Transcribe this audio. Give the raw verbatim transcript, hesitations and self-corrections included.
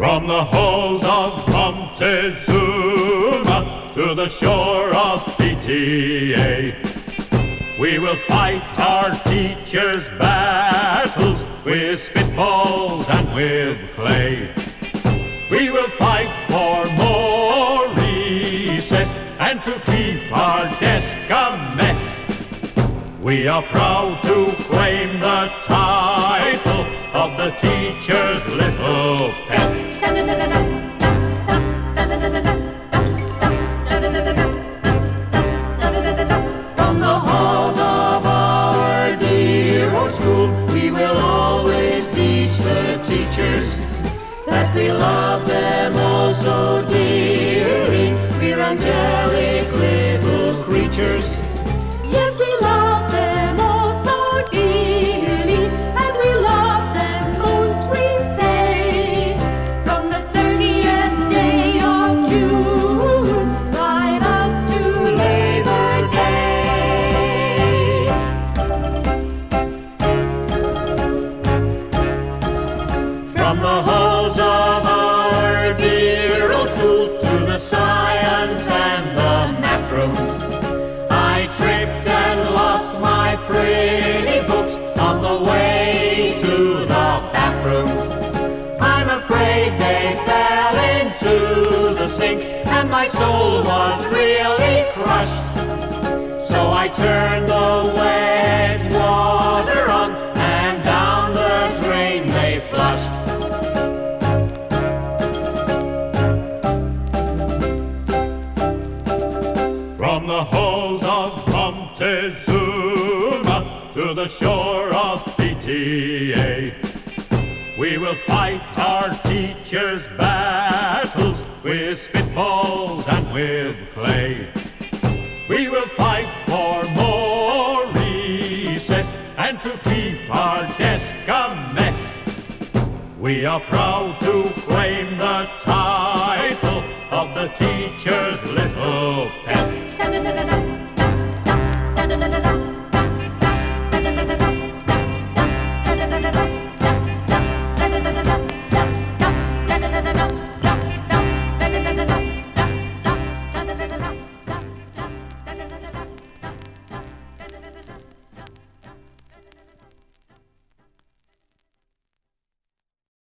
From the halls of Montezuma to the shore of P T A, we will fight our teachers' battles with spitballs and with clay. We will fight for more recess and to keep our desk a mess. We are proud to claim the title of the teacher's little pest. From the halls of our dear old school, we will always teach the teachers that we love them all so dearly. We're angelic little creatures. Yes, we love them all so dearly, and we love them most, we say. From the thirtieth day of June, right up to Labor Day. From the halls of our dear old school to the science and the math room, I tripped and lost my pretty books on the way to the bathroom. I'm afraid they fell into the sink and my soul was really crushed. So I turned the wet water on and down the drain they flushed. From the halls of Montezuma to the shore of P T A, we will fight our teachers' battles with spitballs and with clay. We will fight for more recess and to keep our desk a mess. We are proud to claim the title of the teacher's